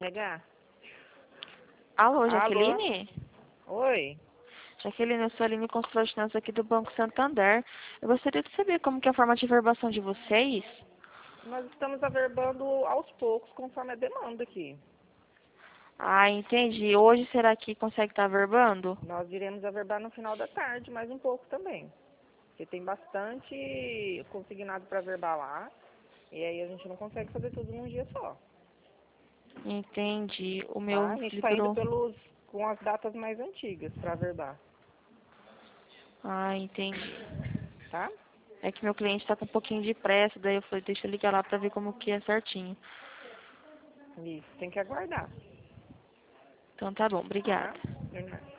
Pegar? Alô, Alô? Jaqueline? Oi? Jaqueline, eu sou a Aline, consultora de finanças aqui do Banco Santander. Eu gostaria de saber como que é a forma de verbação de vocês. Nós estamos averbando aos poucos, conforme a demanda aqui. Ah, entendi. Hoje será que consegue estar verbando? Nós iremos averbar no final da tarde, mais um pouco também. Porque tem bastante consignado para averbar lá. E aí a gente não consegue fazer tudo num dia só. Entendi. O Tá? meu A gente está indo filtro... com as datas mais antigas para averbar. Ah, entendi. Tá? É que meu cliente está com um pouquinho de pressa, daí eu falei, deixa eu ligar lá pra ver como que é certinho. Isso, tem que aguardar. Então tá bom, Tá? obrigada. De nada.